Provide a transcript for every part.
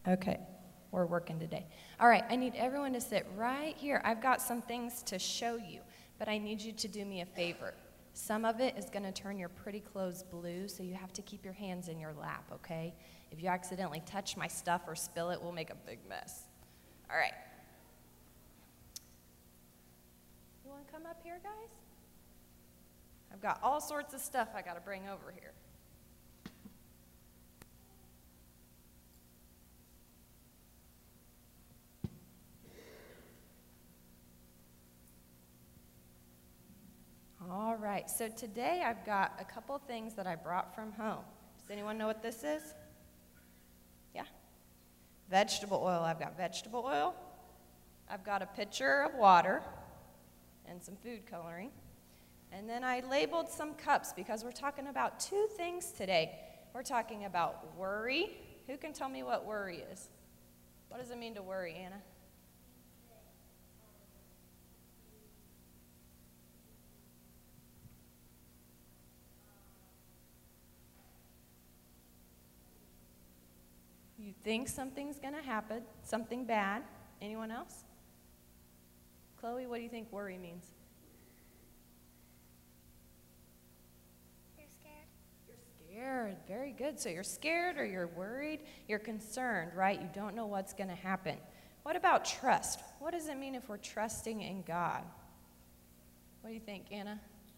Okay, we're working today. All right, I need everyone to sit right here. I've got some things to show you, but I need you to do me a favor. Some of it is going to turn your pretty clothes blue, so you have to keep your hands in your lap, okay? If you accidentally touch my stuff or spill it, we'll make a big mess. All right. You want to come up here, guys? I've got all sorts of stuff I got to bring over here. All right, so today I've got a couple things that I brought from home. Does anyone know what this is? Yeah? Vegetable oil. I've got vegetable oil. I've got a pitcher of water and some food coloring. And then I labeled some cups because we're talking about two things today. We're talking about worry. Who can tell me what worry is? What does it mean to worry, Anna? You think something's going to happen, something bad. Anyone else? Chloe, what do you think worry means? You're scared. You're scared. Very good. So you're scared or you're worried. You're concerned, right? You don't know what's going to happen. What about trust? What does it mean if we're trusting in God? What do you think, Anna?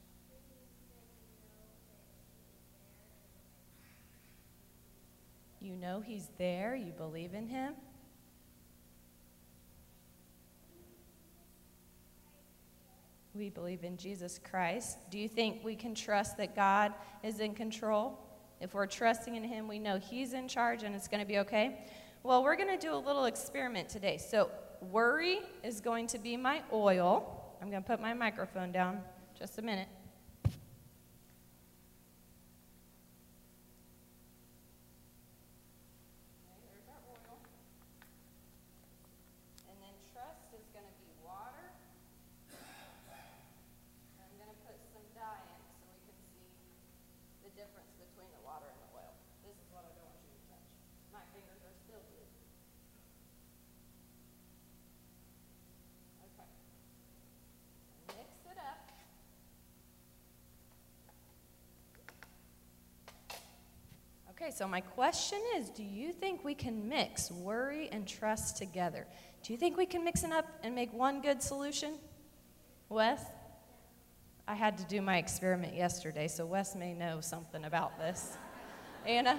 You know he's there. You believe in him. We believe in Jesus Christ. Do you think we can trust that God is in control? If we're trusting in him, we know he's in charge and it's going to be okay. Well, we're going to do a little experiment today. So worry is going to be my oil. I'm going to put my microphone down just a minute. Okay, so my question is, do you think we can mix worry and trust together? Do you think we can mix it up and make one good solution? Wes? I had to do my experiment yesterday, so Wes may know something about this. Anna?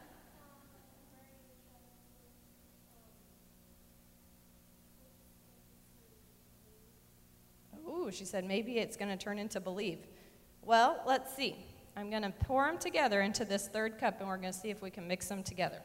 Ooh, she said maybe it's going to turn into believe. Well, let's see. I'm going to pour them together into this third cup, and we're going to see if we can mix them together.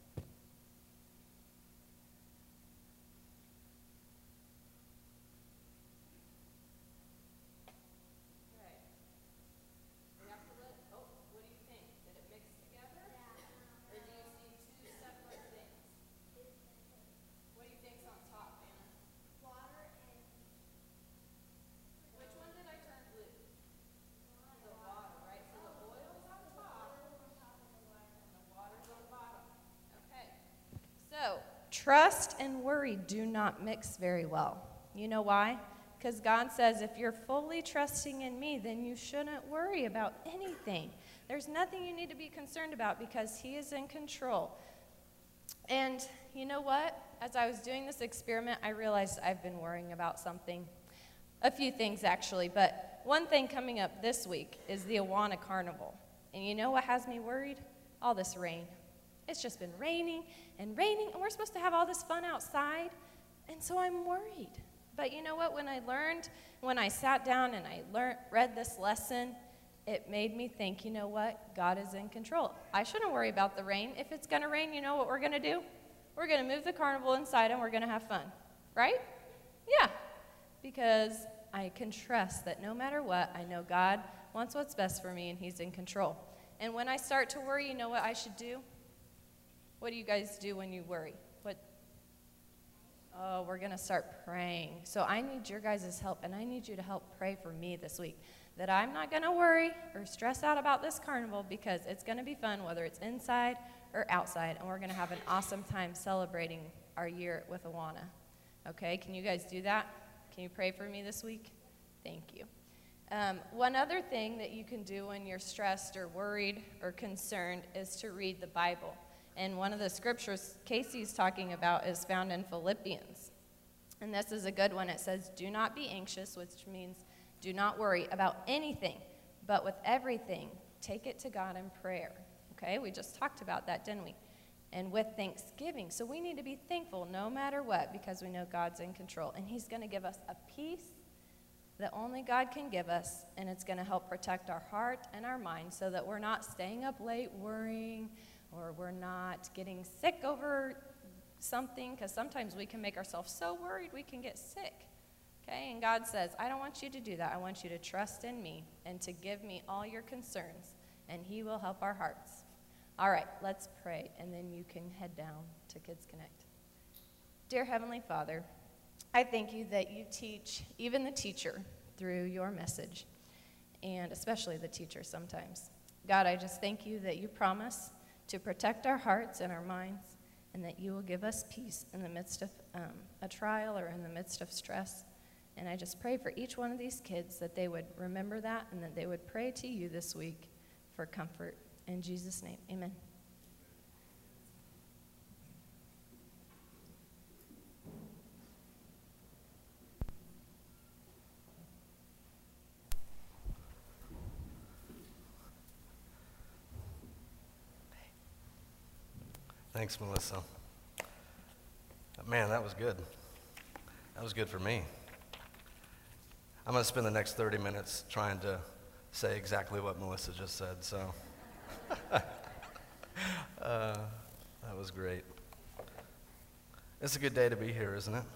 Trust and worry do not mix very well. You know why? Because God says if you're fully trusting in me, then you shouldn't worry about anything. There's nothing you need to be concerned about because he is in control. And you know what? As I was doing this experiment, I realized I've been worrying about something. A few things, actually. But one thing coming up this week is the Awana Carnival. And you know what has me worried? All this rain. It's just been raining, and we're supposed to have all this fun outside, and so I'm worried. But you know what? When I sat down and I read this lesson, it made me think, you know what? God is in control. I shouldn't worry about the rain. If it's going to rain, you know what we're going to do? We're going to move the carnival inside, and we're going to have fun. Right? Yeah. Because I can trust that no matter what, I know God wants what's best for me, and he's in control. And when I start to worry, you know what I should do? What do you guys do when you worry? Oh, we're going to start praying. So I need your guys' help, and I need you to help pray for me this week. that I'm not going to worry or stress out about this carnival because it's going to be fun, whether it's inside or outside, and we're going to have an awesome time celebrating our year with Awana. Okay, can you guys do that? Can you pray for me this week? Thank you. One other thing that you can do when you're stressed or worried or concerned is to read the Bible. And one of the scriptures Casey's talking about is found in Philippians. And this is a good one. It says, do not be anxious, which means do not worry about anything, but with everything, take it to God in prayer. Okay, we just talked about that, didn't we? And with thanksgiving. So we need to be thankful no matter what because we know God's in control. And he's going to give us a peace that only God can give us, and it's going to help protect our heart and our mind so that we're not staying up late worrying or we're not getting sick over something, because sometimes we can make ourselves so worried we can get sick. Okay, and God says, I don't want you to do that. I want you to trust in me and to give me all your concerns, and he will help our hearts. All right, let's pray, and then you can head down to Kids Connect. Dear Heavenly Father, I thank you that you teach even the teacher through your message, and especially the teacher sometimes. God, I just thank you that you promise to protect our hearts and our minds, and that you will give us peace in the midst of a trial or in the midst of stress. And I just pray for each one of these kids that they would remember that and that they would pray to you this week for comfort. In Jesus' name, amen. Thanks, Melissa. Man, that was good. That was good for me. I'm going to spend the next 30 minutes trying to say exactly what Melissa just said, so that was great. It's a good day to be here, isn't it?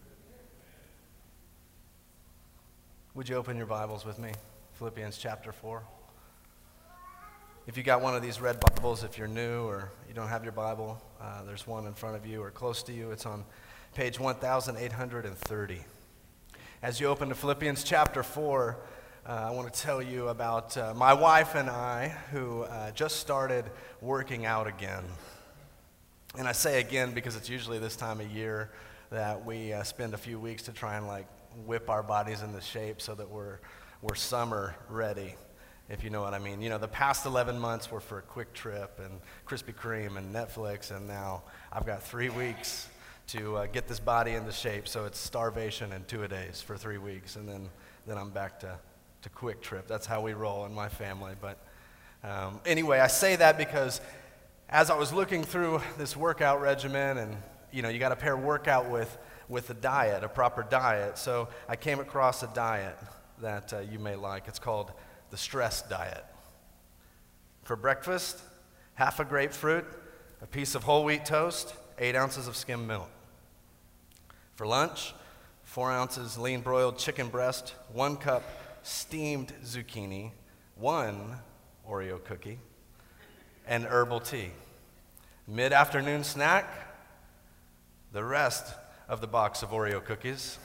Would you open your Bibles with me? Philippians chapter 4. If you got one of these red Bibles, if you're new or you don't have your Bible, there's one in front of you or close to you. It's on page 1830. As you open to Philippians chapter 4, I want to tell you about my wife and I who just started working out again. And I say again because it's usually this time of year that we spend a few weeks to try and whip our bodies into shape so that we're summer ready, if you know what I mean. You know, the past 11 months were for a quick trip and Krispy Kreme and Netflix, and now I've got 3 weeks to get this body into shape, so it's starvation and 2-a-days for 3 weeks, and then I'm back to quick trip. That's how we roll in my family. But anyway, I say that because as I was looking through this workout regimen, and you got to pair workout with a diet, a proper diet, so I came across a diet that you may like. It's called the stress diet. For breakfast, half a grapefruit, a piece of whole wheat toast, 8 ounces of skim milk. For lunch, 4 ounces lean broiled chicken breast, 1 cup steamed zucchini, 1 Oreo cookie, and herbal tea. Mid-afternoon snack, the rest of the box of Oreo cookies.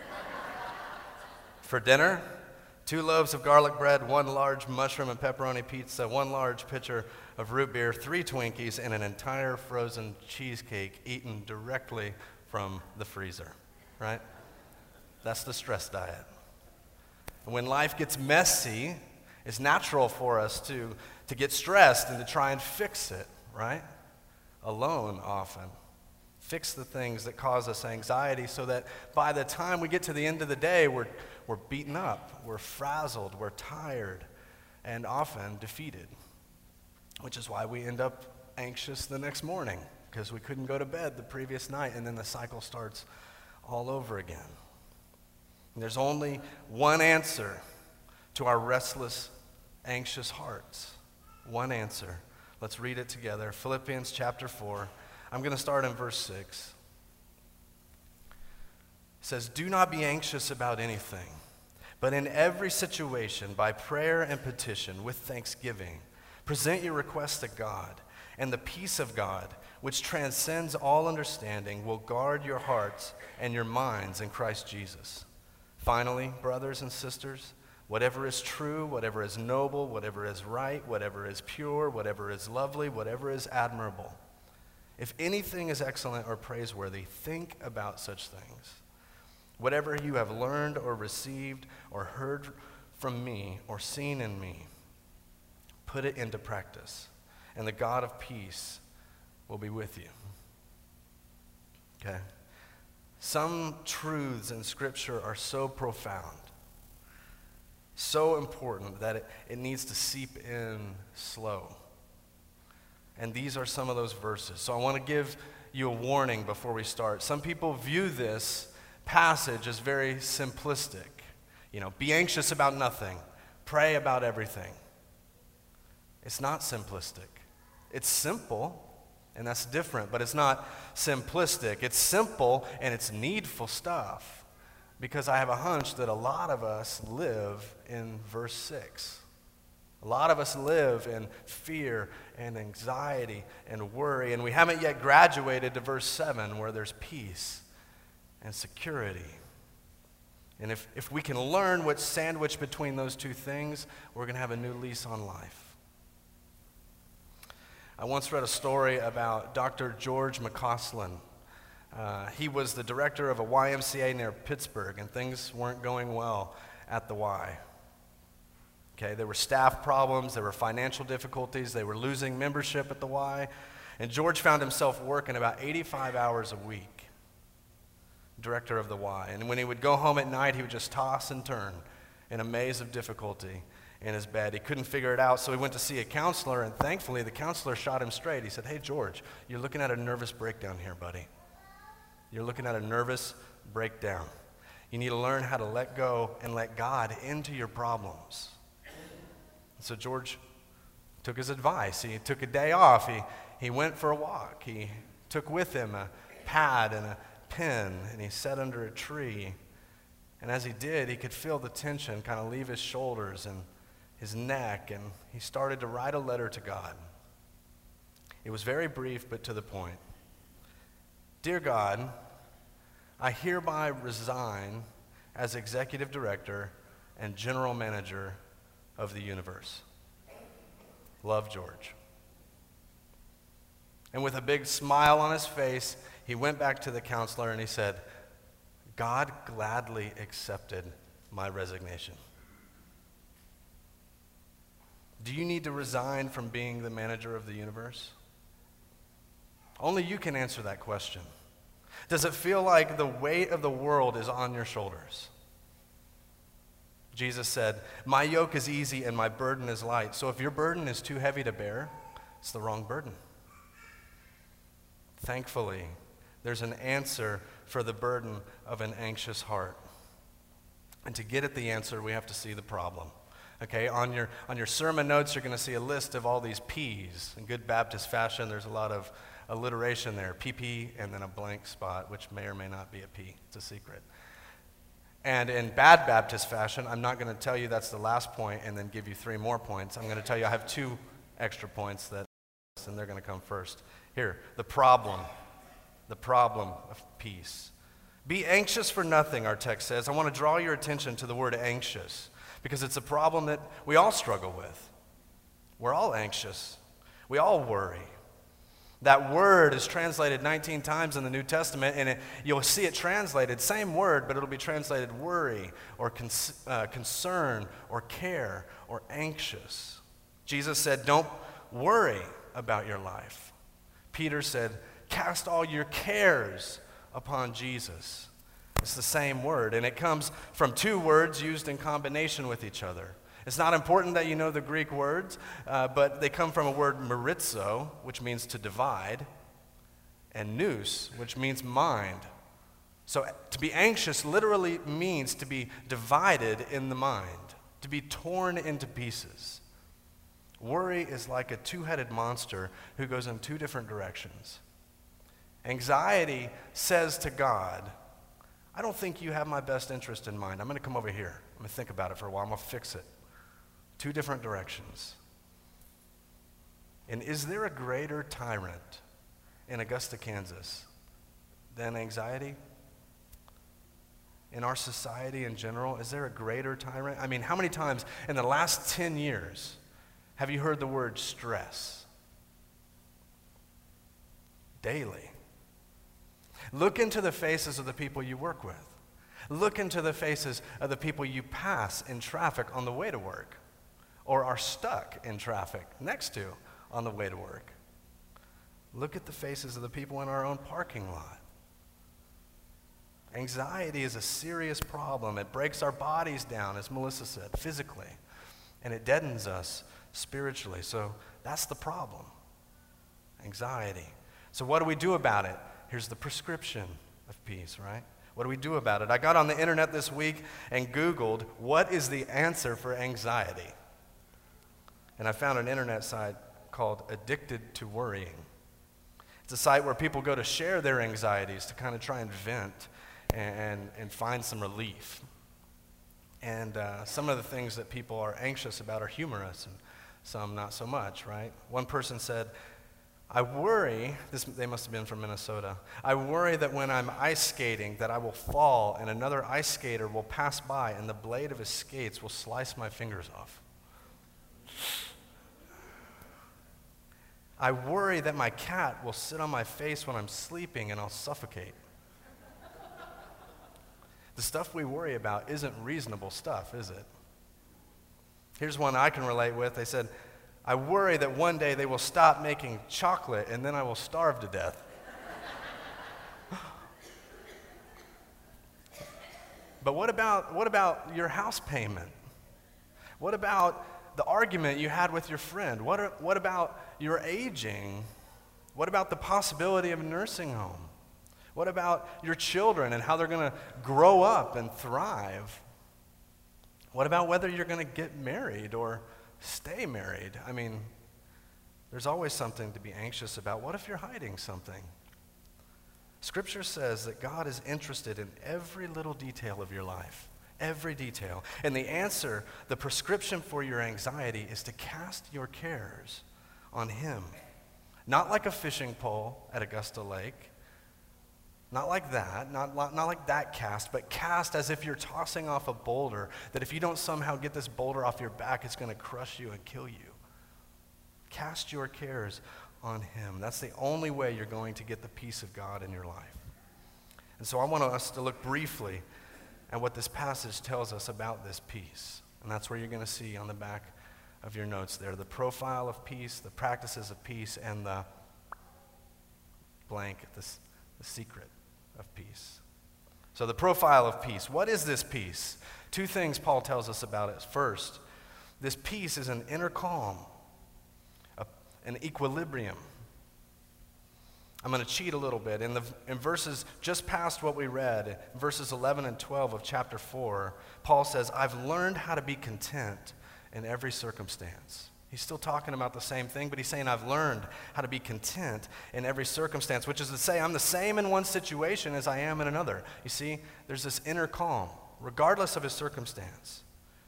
For dinner, 2 loaves of garlic bread, 1 large mushroom and pepperoni pizza, 1 large pitcher of root beer, 3 Twinkies, and an entire frozen cheesecake eaten directly from the freezer, right? That's the stress diet. And when life gets messy, it's natural for us to get stressed and to try and fix it, right? Alone often. Fix the things that cause us anxiety so that by the time we get to the end of the day, we're beaten up, we're frazzled, we're tired, and often defeated, which is why we end up anxious the next morning because we couldn't go to bed the previous night, and then the cycle starts all over again. And there's only one answer to our restless, anxious hearts. One answer. Let's read it together. Philippians chapter 4. I'm going to start in verse 6. It says, "Do not be anxious about anything, but in every situation, by prayer and petition, with thanksgiving, present your requests to God, and the peace of God, which transcends all understanding, will guard your hearts and your minds in Christ Jesus. Finally, brothers and sisters, Whatever is true, whatever is noble, whatever is right, whatever is pure, whatever is lovely, whatever is admirable. If anything is excellent or praiseworthy, think about such things. Whatever you have learned or received or heard from me or seen in me, put it into practice, and the God of peace will be with you. Okay? Some truths in Scripture are so profound, so important that it needs to seep in slow. And these are some of those verses. So I want to give you a warning before we start. Some people view this passage as very simplistic. Be anxious about nothing, pray about everything. It's not simplistic. It's simple, and that's different, but it's not simplistic. It's simple, and it's needful stuff, because I have a hunch that a lot of us live in verse 6. A lot of us live in fear and anxiety and worry, and we haven't yet graduated to verse 7, where there's peace and security. And if we can learn what's sandwiched between those two things, we're going to have a new lease on life. I once read a story about Dr. George McCausland. He was the director of a YMCA near Pittsburgh, and things weren't going well at the Y. Okay, there were staff problems, there were financial difficulties, they were losing membership at the Y, and George found himself working about 85 hours a week, director of the Y. And when he would go home at night, he would just toss and turn in a maze of difficulty in his bed. He couldn't figure it out, so he went to see a counselor, and thankfully the counselor shot him straight. He said, "Hey, George, you're looking at a nervous breakdown here, buddy. You're looking at a nervous breakdown. You need to learn how to let go and let God into your problems." So George took his advice. He took a day off. He went for a walk. He took with him a pad and a pen, and he sat under a tree. And as he did, he could feel the tension kind of leave his shoulders and his neck, and he started to write a letter to God. It was very brief, but to the point. "Dear God, I hereby resign as executive director and general manager of the universe. Love, George." And with a big smile on his face, he went back to the counselor and he said, "God gladly accepted my resignation." Do you need to resign from being the manager of the universe? Only you can answer that question. Does it feel like the weight of the world is on your shoulders? Jesus said, "My yoke is easy and my burden is light." So if your burden is too heavy to bear, it's the wrong burden. Thankfully, there's an answer for the burden of an anxious heart. And to get at the answer, we have to see the problem. Okay, on your sermon notes, you're going to see a list of all these P's. In good Baptist fashion, there's a lot of alliteration there. PP and then a blank spot, which may or may not be a P. It's a secret. And in bad Baptist fashion, I'm not going to tell you that's the last point and then give you 3 more points. I'm going to tell you I have 2 extra points, and they're going to come first. Here, the problem of peace. Be anxious for nothing, our text says. I want to draw your attention to the word anxious, because it's a problem that we all struggle with. We're all anxious. We all worry. That word is translated 19 times in the New Testament, and you'll see it translated, same word, but it'll be translated worry or concern or care or anxious. Jesus said, "Don't worry about your life." Peter said, "Cast all your cares upon Jesus." It's the same word, and it comes from 2 words used in combination with each other. It's not important that you know the Greek words, but they come from a word marizo, which means to divide, and nous, which means mind. So to be anxious literally means to be divided in the mind, to be torn into pieces. Worry is like a 2-headed monster who goes in 2 different directions. Anxiety says to God, "I don't think you have my best interest in mind. I'm going to come over here. I'm going to think about it for a while. I'm going to fix it." 2 different directions. And is there a greater tyrant in Augusta, Kansas than anxiety? in our society in general? Is there a greater tyrant? I mean, how many times in the last 10 years have you heard the word stress? Daily. Look into the faces of the people you work with. Look into the faces of the people you pass in traffic on the way to work, or are stuck in traffic next to on the way to work. Look at the faces of the people in our own parking lot. Anxiety is a serious problem. It breaks our bodies down, as Melissa said, physically, and it deadens us spiritually. So that's the problem, anxiety. So what do we do about it? Here's the prescription of peace, right? What do we do about it? I got on the internet this week and Googled, what is the answer for anxiety? And I found an internet site called Addicted to Worrying. It's a site where people go to share their anxieties, to kind of try and vent and find some relief. And some of the things that people are anxious about are humorous, and some not so much, right? One person said, I worry, they must have been from Minnesota, I worry that when I'm ice skating that I will fall and another ice skater will pass by and the blade of his skates will slice my fingers off. I worry that my cat will sit on my face when I'm sleeping and I'll suffocate. The stuff we worry about isn't reasonable stuff, is it? Here's one I can relate with. They said, I worry that one day they will stop making chocolate and then I will starve to death. But what about your house payment? What about the argument you had with your friend? What about your aging? What about the possibility of a nursing home? What about your children and how they're going to grow up and thrive? What about whether you're going to get married or stay married? I mean, there's always something to be anxious about. What if you're hiding something? Scripture says that God is interested in every little detail of your life, every detail. And the answer, the prescription for your anxiety is to cast your cares on Him. Not like a fishing pole at Augusta Lake, not like that, not like that cast, but cast as if you're tossing off a boulder, that if you don't somehow get this boulder off your back, it's going to crush you and kill you. Cast your cares on Him. That's the only way you're going to get the peace of God in your life. And so I want us to look briefly at what this passage tells us about this peace. And that's where you're going to see on the back of your notes there, the profile of peace, the practices of peace, and the blank, the secret of peace. So the profile of peace. What is this peace? Two things Paul tells us about it. First, this peace is an inner calm, an equilibrium. I'm going to cheat a little bit. In verses just past what we read, verses 11 and 12 of chapter 4, Paul says, I've learned how to be content in every circumstance. He's still talking about the same thing, but he's saying, I've learned how to be content in every circumstance, which is to say, I'm the same in one situation as I am in another. You see, there's this inner calm, regardless of his circumstance.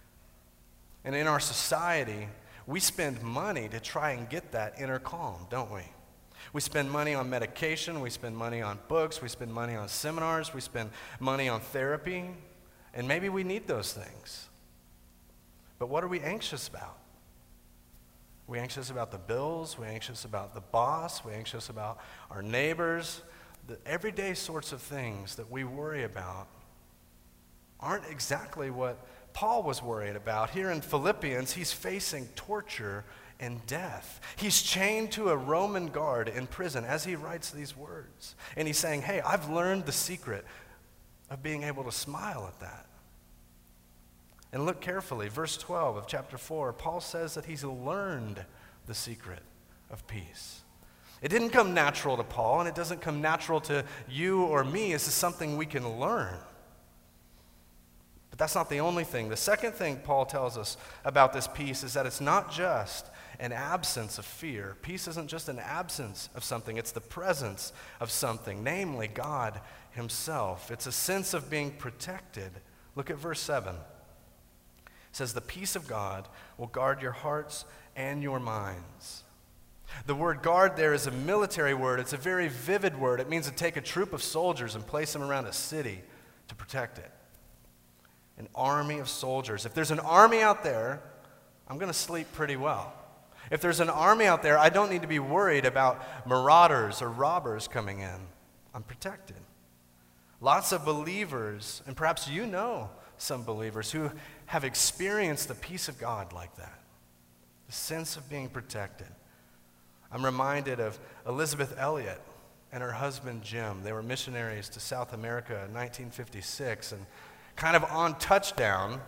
And in our society, we spend money to try and get that inner calm, don't we? We spend money on medication, we spend money on books, we spend money on seminars, we spend money on therapy, and maybe we need those things. But what are we anxious about? We're anxious about the bills, we're anxious about the boss, we're anxious about our neighbors. The everyday sorts of things that we worry about aren't exactly what Paul was worried about. Here in Philippians, he's facing torture and death. He's chained to a Roman guard in prison as he writes these words. And he's saying, hey, I've learned the secret of being able to smile at that. And look carefully, verse 12 of chapter 4, Paul says that he's learned the secret of peace. It didn't come natural to Paul, and it doesn't come natural to you or me. This is something we can learn. But that's not the only thing. The second thing Paul tells us about this peace is that it's not just an absence of fear. Peace isn't just an absence of something. It's the presence of something, namely God Himself. It's a sense of being protected. Look at verse 7. It says, the peace of God will guard your hearts and your minds. The word guard there is a military word. It's a very vivid word. It means to take a troop of soldiers and place them around a city to protect it. An army of soldiers. If there's an army out there, I'm going to sleep pretty well. If there's an army out there, I don't need to be worried about marauders or robbers coming in. I'm protected. Lots of believers, and perhaps you know some believers who have experienced the peace of God like that, the sense of being protected. I'm reminded of Elizabeth Elliot and her husband Jim. They were missionaries to South America in 1956, and kind of on touchdown,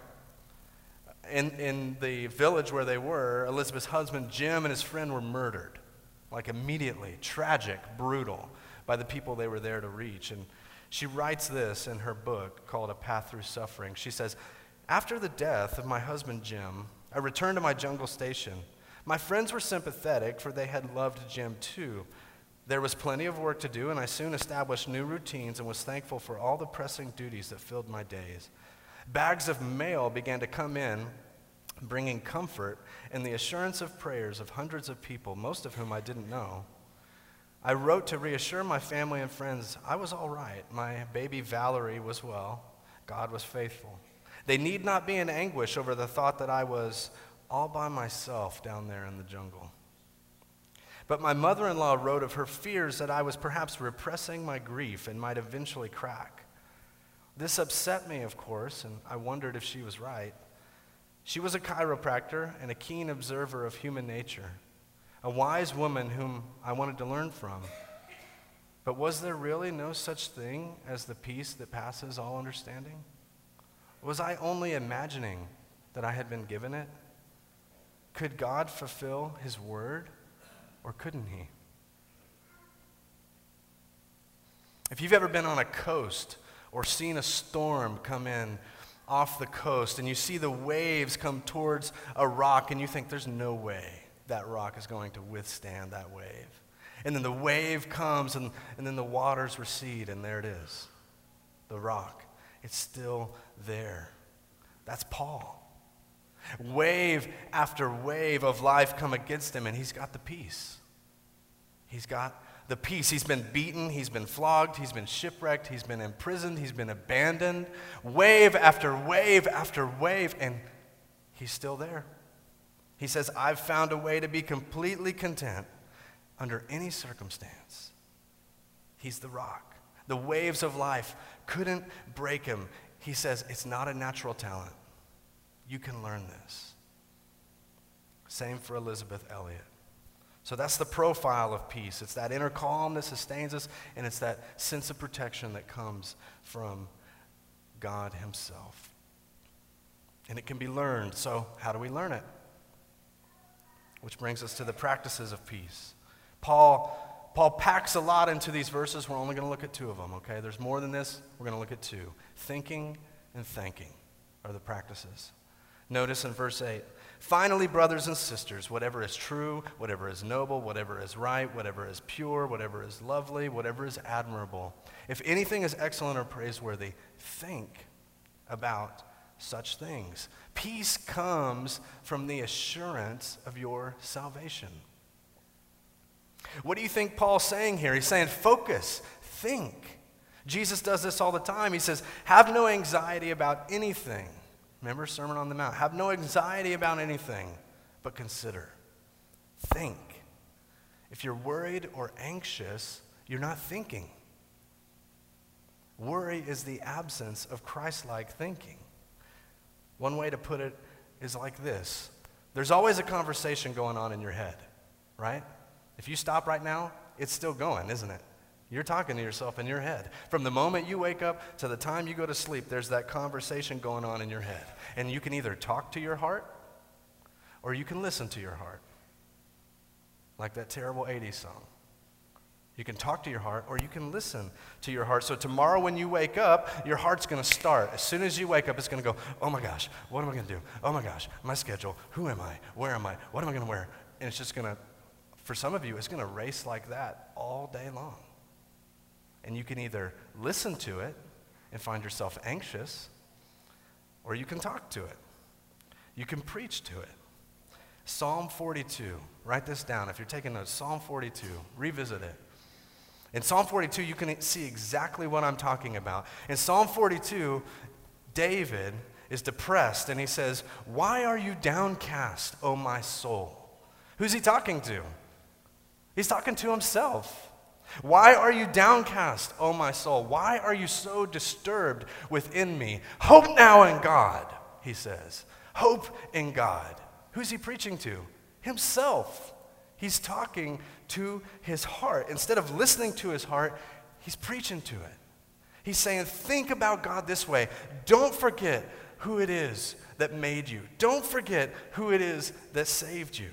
in the village where they were, Elizabeth's husband Jim and his friend were murdered, like immediately, tragic, brutal, by the people they were there to reach. And she writes this in her book called A Path Through Suffering. She says, "After the death of my husband Jim, I returned to my jungle station. My friends were sympathetic, for they had loved Jim too. There was plenty of work to do, and I soon established new routines and was thankful for all the pressing duties that filled my days. Bags of mail began to come in, bringing comfort and the assurance of prayers of hundreds of people, most of whom I didn't know. I wrote to reassure my family and friends I was all right. My baby Valerie was well. God was faithful. They need not be in anguish over the thought that I was all by myself down there in the jungle. But my mother-in-law wrote of her fears that I was perhaps repressing my grief and might eventually crack. This upset me, of course, and I wondered if she was right. She was a chiropractor and a keen observer of human nature, a wise woman whom I wanted to learn from. But was there really no such thing as the peace that passes all understanding? Was I only imagining that I had been given it? Could God fulfill his word, or couldn't he? If you've ever been on a coast or seen a storm come in off the coast and you see the waves come towards a rock and you think there's no way that rock is going to withstand that wave. And then the wave comes and then the waters recede and there it is, the rock. It's still there. That's Paul. Wave after wave of life come against him and he's got the peace. He's got the peace. He's been beaten, he's been flogged, he's been shipwrecked, he's been imprisoned, he's been abandoned. Wave after wave after wave, and he's still there. He says, I've found a way to be completely content under any circumstance. He's the rock. The waves of life couldn't break him. He says, it's not a natural talent. You can learn this. Same for Elizabeth Elliot. So that's the profile of peace. It's that inner calm that sustains us, and it's that sense of protection that comes from God himself. And it can be learned. So how do we learn it? Which brings us to the practices of peace. Paul packs a lot into these verses. We're only going to look at two of them, okay? There's more than this. We're going to look at two. Thinking and thanking are the practices. Notice in verse 8, finally, brothers and sisters, whatever is true, whatever is noble, whatever is right, whatever is pure, whatever is lovely, whatever is admirable, if anything is excellent or praiseworthy, think about such things. Peace comes from the assurance of your salvation. What do you think Paul's saying here? He's saying focus, think. Jesus does this all the time. He says, have no anxiety about anything. Remember Sermon on the Mount. Have no anxiety about anything, but consider. Think. If you're worried or anxious, you're not thinking. Worry is the absence of Christ-like thinking. One way to put it is like this. There's always a conversation going on in your head, right? If you stop right now, it's still going, isn't it? You're talking to yourself in your head. From the moment you wake up to the time you go to sleep, there's that conversation going on in your head. And you can either talk to your heart or you can listen to your heart. Like that terrible 80s song. You can talk to your heart or you can listen to your heart. So tomorrow when you wake up, your heart's going to start. As soon as you wake up, it's going to go, oh my gosh, what am I going to do? Oh my gosh, my schedule. Who am I? Where am I? What am I going to wear? And it's just going to, for some of you, it's going to race like that all day long. And you can either listen to it and find yourself anxious, or you can talk to it. You can preach to it. Psalm 42, write this down. If you're taking notes, Psalm 42, revisit it. In Psalm 42, you can see exactly what I'm talking about. In Psalm 42, David is depressed, and he says, "Why are you downcast, O my soul?" Who's he talking to? He's talking to himself. "Why are you downcast, O my soul? Why are you so disturbed within me? Hope now in God," he says. Hope in God. Who's he preaching to? Himself. He's talking to his heart. Instead of listening to his heart, he's preaching to it. He's saying, think about God this way. Don't forget who it is that made you. Don't forget who it is that saved you.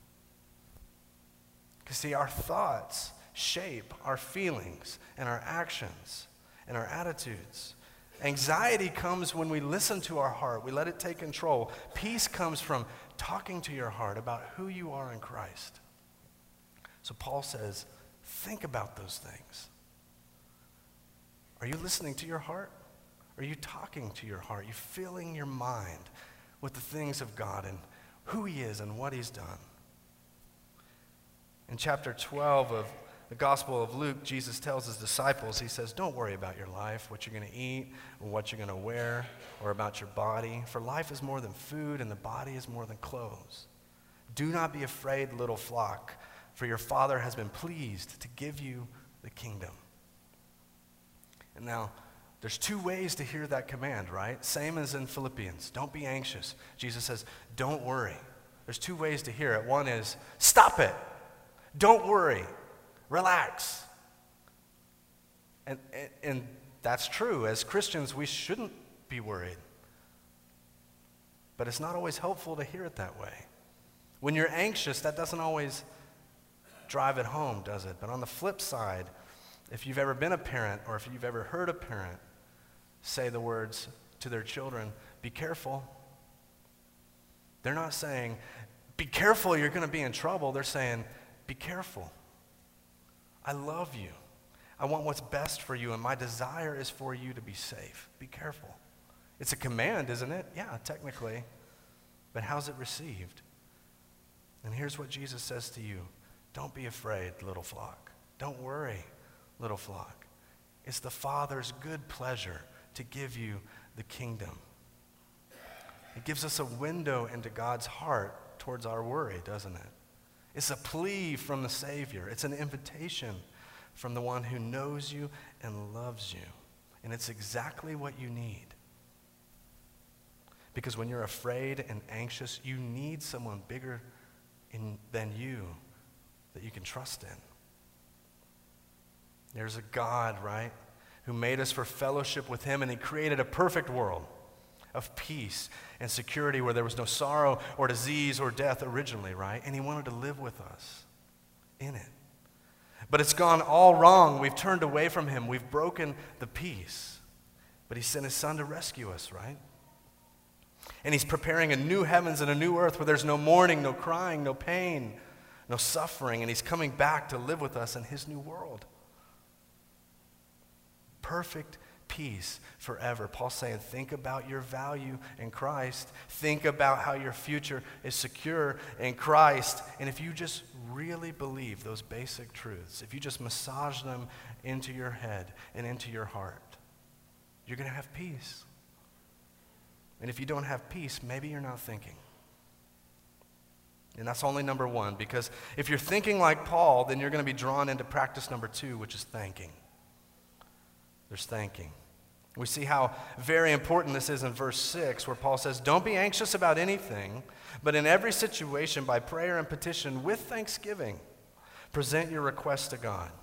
Because see, our thoughts shape our feelings and our actions and our attitudes. Anxiety comes when we listen to our heart. We let it take control. Peace comes from talking to your heart about who you are in Christ. So Paul says, think about those things. Are you listening to your heart? Are you talking to your heart? Are you filling your mind with the things of God and who he is and what he's done? In chapter 12 of the Gospel of Luke, Jesus tells his disciples, he says, don't worry about your life, what you're going to eat, or what you're going to wear, or about your body. For life is more than food, and the body is more than clothes. Do not be afraid, little flock, for your Father has been pleased to give you the kingdom. And now, there's two ways to hear that command, right? Same as in Philippians. Don't be anxious. Jesus says, don't worry. There's two ways to hear it. One is, stop it. Don't worry. Relax. And that's true. As Christians, we shouldn't be worried. But it's not always helpful to hear it that way. When you're anxious, that doesn't always drive it home, does it? But on the flip side, if you've ever been a parent or if you've ever heard a parent say the words to their children, be careful. They're not saying, be careful, you're going to be in trouble. They're saying, be careful. I love you. I want what's best for you, and my desire is for you to be safe. Be careful. It's a command, isn't it? Yeah, technically. But how's it received? And here's what Jesus says to you. Don't be afraid, little flock. Don't worry, little flock. It's the Father's good pleasure to give you the kingdom. It gives us a window into God's heart towards our worry, doesn't it? It's a plea from the Savior. It's an invitation from the one who knows you and loves you. And it's exactly what you need. Because when you're afraid and anxious, you need someone bigger than you that you can trust in. There's a God, right, who made us for fellowship with him, and he created a perfect world of peace and security where there was no sorrow or disease or death originally, right? And he wanted to live with us in it. But it's gone all wrong. We've turned away from him. We've broken the peace. But he sent his son to rescue us, right? And he's preparing a new heavens and a new earth where there's no mourning, no crying, no pain, no suffering. And he's coming back to live with us in his new world. Perfect peace forever. Paul's saying, think about your value in Christ. Think about how your future is secure in Christ. And if you just really believe those basic truths, if you just massage them into your head and into your heart, you're going to have peace. And if you don't have peace, maybe you're not thinking. And that's only number one, because if you're thinking like Paul, then you're going to be drawn into practice number two, which is thanking. There's thanking. We see how very important this is in verse 6, where Paul says, don't be anxious about anything, but in every situation, by prayer and petition, with thanksgiving, present your requests to God.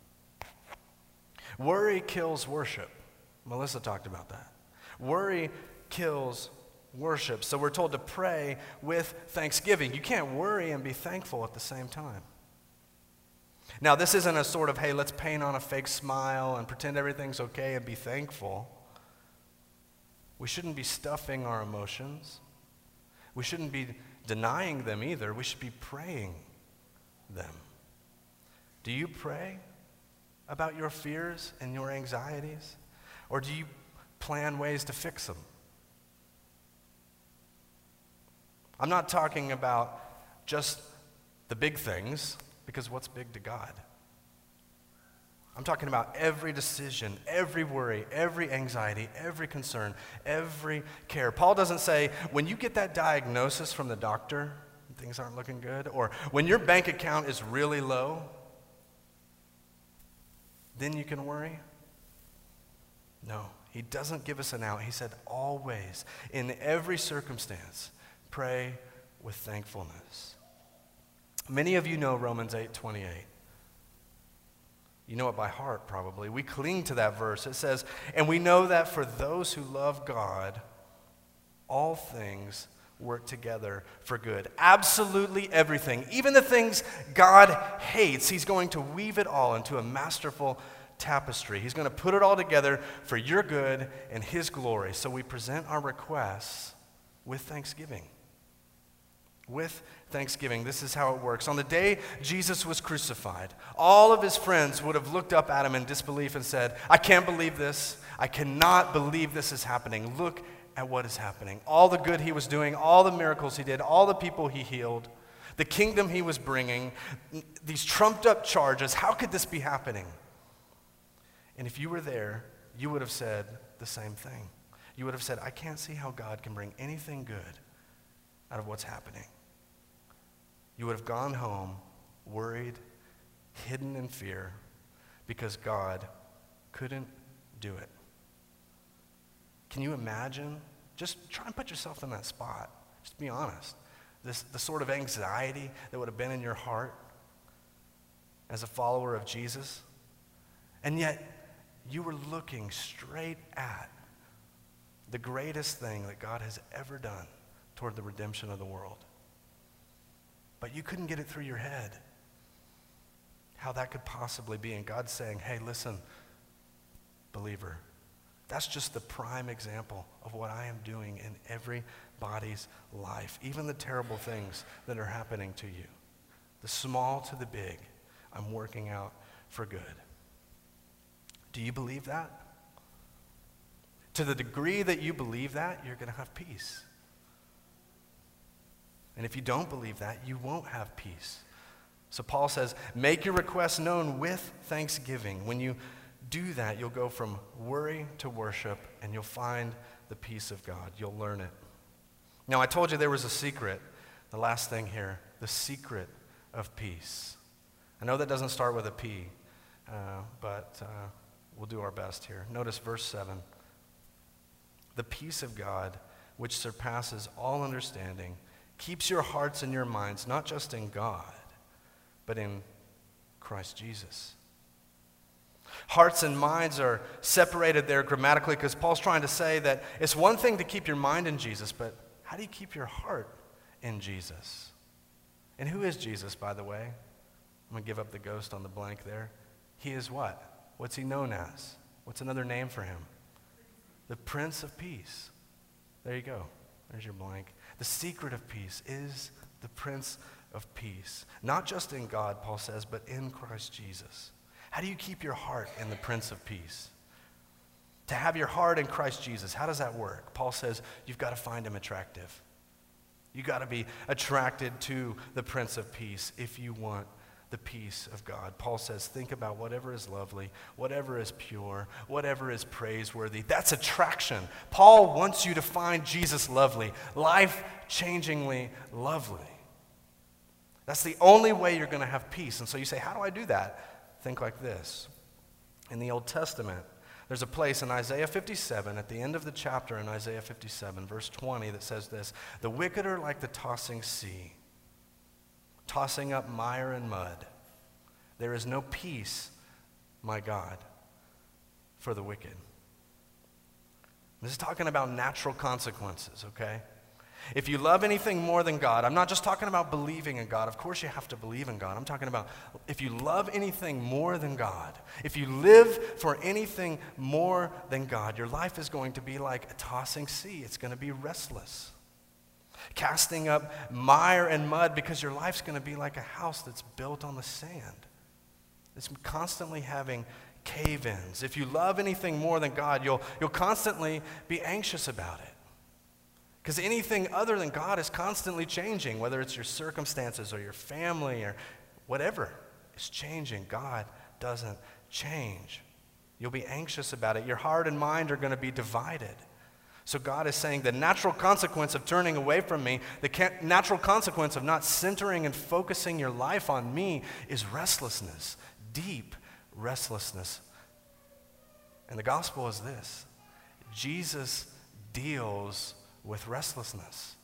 Worry kills worship. Melissa talked about that. Worry kills worship. So we're told to pray with thanksgiving. You can't worry and be thankful at the same time. Now, this isn't a sort of, hey, let's paint on a fake smile and pretend everything's okay and be thankful. We shouldn't be stuffing our emotions. We shouldn't be denying them either. We should be praying them. Do you pray about your fears and your anxieties? Or do you plan ways to fix them? I'm not talking about just the big things, because what's big to God? I'm talking about every decision, every worry, every anxiety, every concern, every care. Paul doesn't say, when you get that diagnosis from the doctor, things aren't looking good, or when your bank account is really low, then you can worry. No, he doesn't give us an out. He said, always, in every circumstance, pray with thankfulness. Many of you know Romans 8:28. You know it by heart, probably. We cling to that verse. It says, and we know that for those who love God, all things work together for good. Absolutely everything. Even the things God hates, he's going to weave it all into a masterful tapestry. He's going to put it all together for your good and his glory. So we present our requests with thanksgiving. With thanksgiving. This is how it works. On the day Jesus was crucified, all of his friends would have looked up at him in disbelief and said, I can't believe this. I cannot believe this is happening. Look at what is happening. All the good he was doing, all the miracles he did, all the people he healed, the kingdom he was bringing, these trumped up charges. How could this be happening? And if you were there, you would have said the same thing. You would have said, I can't see how God can bring anything good out of what's happening. You would have gone home worried, hidden in fear, because God couldn't do it. Can you imagine? Just try and put yourself in that spot. Just be honest. The sort of anxiety that would have been in your heart as a follower of Jesus. And yet, you were looking straight at the greatest thing that God has ever done toward the redemption of the world. But you couldn't get it through your head how that could possibly be. And God's saying, hey, listen, believer, that's just the prime example of what I am doing in everybody's life, even the terrible things that are happening to you. The small to the big, I'm working out for good. Do you believe that? To the degree that you believe that, you're going to have peace. And if you don't believe that, you won't have peace. So Paul says, make your requests known with thanksgiving. When you do that, you'll go from worry to worship, and you'll find the peace of God. You'll learn it. Now, I told you there was a secret. The last thing here, the secret of peace. I know that doesn't start with a P, but we'll do our best here. Notice verse 7. The peace of God, which surpasses all understanding, keeps your hearts and your minds not just in God, but in Christ Jesus. Hearts and minds are separated there grammatically because Paul's trying to say that it's one thing to keep your mind in Jesus, but how do you keep your heart in Jesus? And who is Jesus, by the way? I'm going to give up the ghost on the blank there. He is what? What's he known as? What's another name for him? The Prince of Peace. There you go. There's your blank. The secret of peace is the Prince of Peace. Not just in God, Paul says, but in Christ Jesus. How do you keep your heart in the Prince of Peace? To have your heart in Christ Jesus, how does that work? Paul says you've got to find him attractive. You've got to be attracted to the Prince of Peace if you want the peace of God. Paul says, think about whatever is lovely, whatever is pure, whatever is praiseworthy. That's attraction. Paul wants you to find Jesus lovely, life-changingly lovely. That's the only way you're going to have peace. And so you say, how do I do that? Think like this. In the Old Testament, there's a place in Isaiah 57, at the end of the chapter in Isaiah 57, verse 20, that says this, the wicked are like the tossing sea, tossing up mire and mud. There is no peace, my God, for the wicked. This is talking about natural consequences, okay? If you love anything more than God, I'm not just talking about believing in God. Of course you have to believe in God. I'm talking about if you love anything more than God, if you live for anything more than God, your life is going to be like a tossing sea. It's going to be restless. Casting up mire and mud because your life's going to be like a house that's built on the sand. It's constantly having cave-ins. If you love anything more than God, you'll constantly be anxious about it. Because anything other than God is constantly changing, whether it's your circumstances or your family or whatever is changing. God doesn't change. You'll be anxious about it. Your heart and mind are going to be divided. So God is saying the natural consequence of turning away from me, the natural consequence of not centering and focusing your life on me is restlessness, deep restlessness. And the gospel is this: Jesus deals with restlessness.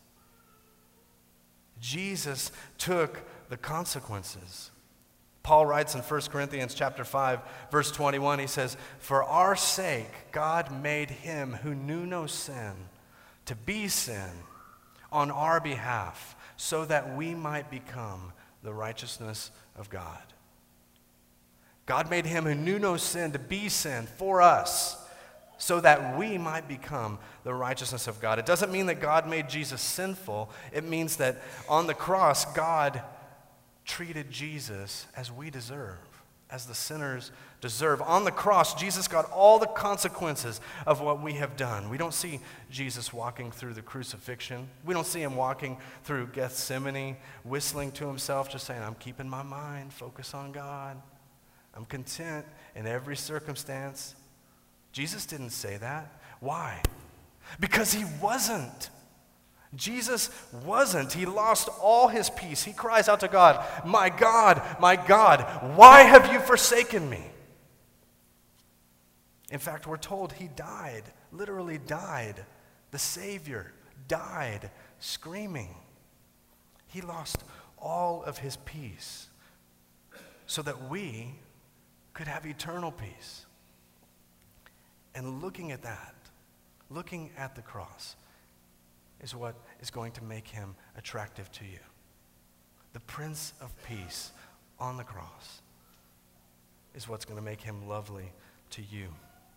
Jesus took the consequences. Paul writes in 1 Corinthians chapter 5, verse 21, he says, "For our sake God made him who knew no sin to be sin on our behalf, so that we might become the righteousness of God." God made him who knew no sin to be sin for us, so that we might become the righteousness of God. It doesn't mean that God made Jesus sinful. It means that on the cross, God treated Jesus as we deserve, as the sinners deserve. On the cross, Jesus got all the consequences of what we have done. We don't see Jesus walking through the crucifixion. We don't see him walking through Gethsemane, whistling to himself, just saying, "I'm keeping my mind focused on God. I'm content in every circumstance." Jesus didn't say that. Why? Because he wasn't. Jesus wasn't. He lost all his peace. He cries out to God, my God, why have you forsaken me?" In fact, we're told he died, literally died. The Savior died screaming. He lost all of his peace so that we could have eternal peace. And looking at that, looking at the cross, is what is going to make him attractive to you. The Prince of Peace on the cross is what's going to make him lovely to you.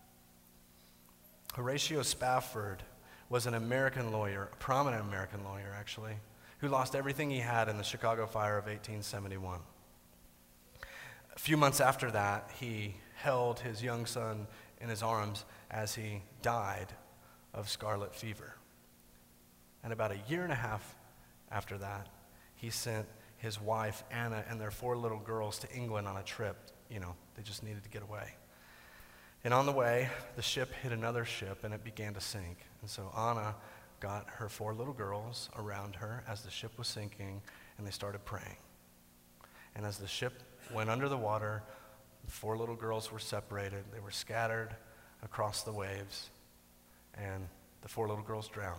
Horatio Spafford was an American lawyer, a prominent American lawyer actually, who lost everything he had in the Chicago fire of 1871. A few months after that, he held his young son in his arms as he died of scarlet fever. And about a year and a half after that, he sent his wife, Anna, and their 4 little girls to England on a trip. They just needed to get away. And on the way, the ship hit another ship, and it began to sink. And so Anna got her 4 little girls around her as the ship was sinking, and they started praying. And as the ship went under the water, the 4 little girls were separated. They were scattered across the waves, and the 4 little girls drowned.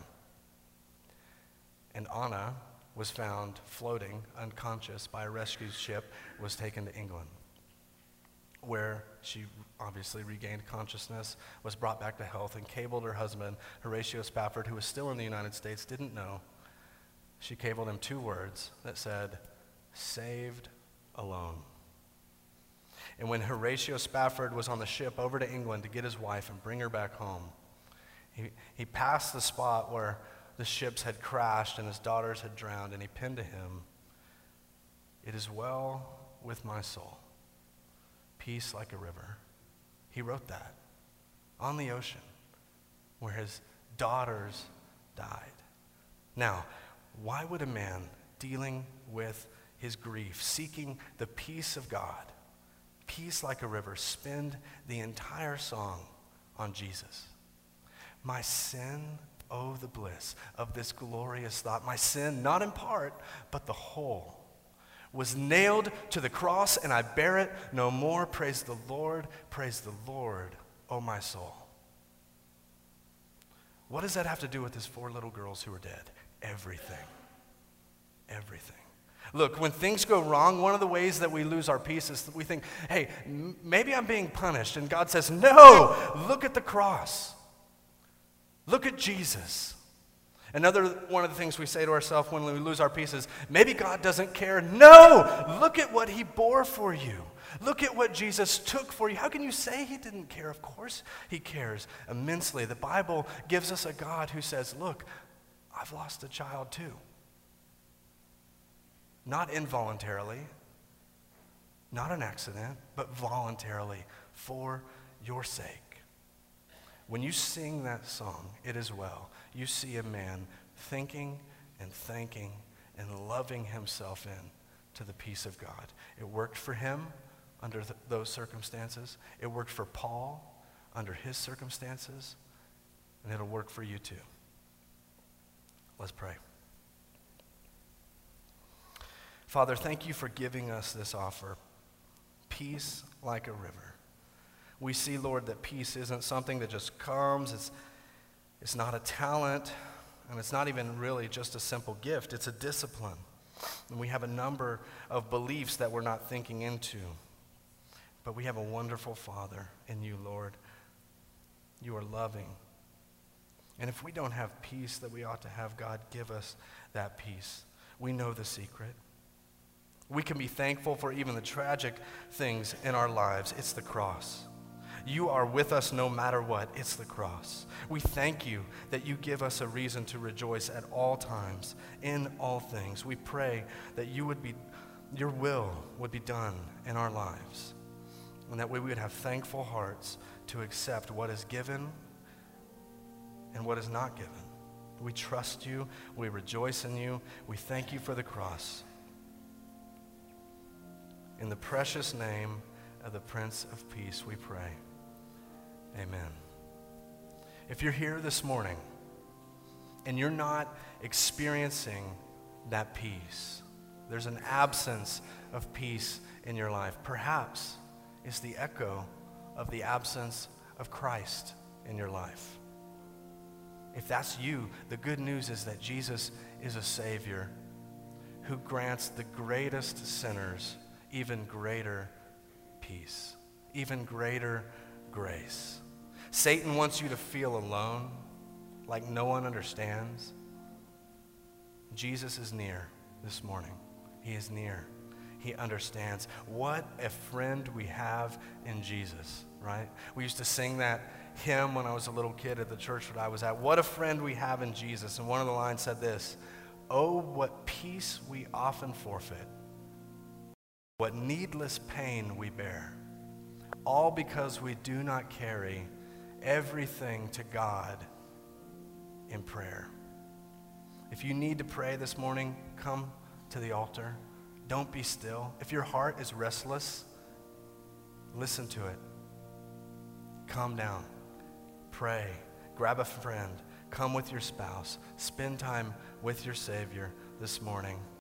And Anna was found floating, unconscious, by a rescue ship, was taken to England, where she obviously regained consciousness, was brought back to health, and cabled her husband, Horatio Spafford, who was still in the United States, didn't know. She cabled him 2 words that said, "Saved alone." And when Horatio Spafford was on the ship over to England to get his wife and bring her back home, he passed the spot where the ships had crashed and his daughters had drowned, and he penned to him, "It is well with my soul, peace like a river." He wrote that on the ocean where his daughters died. Now, why would a man dealing with his grief, seeking the peace of God, peace like a river, spend the entire song on Jesus? My sin, oh, the bliss of this glorious thought. My sin, not in part, but the whole, was nailed to the cross, and I bear it no more. Praise the Lord, oh my soul. What does that have to do with his 4 little girls who are dead? Everything. Everything. Look, when things go wrong, one of the ways that we lose our peace is that we think, hey, maybe I'm being punished. And God says, no, look at the cross. Look at Jesus. Another one of the things we say to ourselves when we lose our peace is, maybe God doesn't care. No, look at what he bore for you. Look at what Jesus took for you. How can you say he didn't care? Of course he cares immensely. The Bible gives us a God who says, look, I've lost a child too. Not involuntarily, not an accident, but voluntarily for your sake. When you sing that song, It Is Well, you see a man thinking and thanking and loving himself in to the peace of God. It worked for him under those circumstances. It worked for Paul under his circumstances, and it'll work for you too. Let's pray. Father, thank you for giving us this offer, peace like a river. We see, Lord, that peace isn't something that just comes. It's not a talent, and it's not even really just a simple gift. It's a discipline. And we have a number of beliefs that we're not thinking into. But we have a wonderful Father in you, Lord. You are loving. And if we don't have peace that we ought to have, God, give us that peace. We know the secret. We can be thankful for even the tragic things in our lives. It's the cross. You are with us no matter what. It's the cross. We thank you that you give us a reason to rejoice at all times, in all things. We pray that your will would be done in our lives, and that we would have thankful hearts to accept what is given and what is not given. We trust you. We rejoice in you. We thank you for the cross. In the precious name of the Prince of Peace, we pray. Amen. If you're here this morning and you're not experiencing that peace, there's an absence of peace in your life. Perhaps it's the echo of the absence of Christ in your life. If that's you, the good news is that Jesus is a Savior who grants the greatest sinners even greater peace, even greater grace. Satan wants you to feel alone, like no one understands. Jesus is near this morning. He is near. He understands. What a friend we have in Jesus, right? We used to sing that hymn when I was a little kid at the church that I was at. What a friend we have in Jesus. And one of the lines said this: "Oh, what peace we often forfeit. What needless pain we bear. All because we do not carry everything to God in prayer." If you need to pray this morning, come to the altar. Don't be still. If your heart is restless, listen to it. Calm down. Pray. Grab a friend. Come with your spouse. Spend time with your Savior this morning.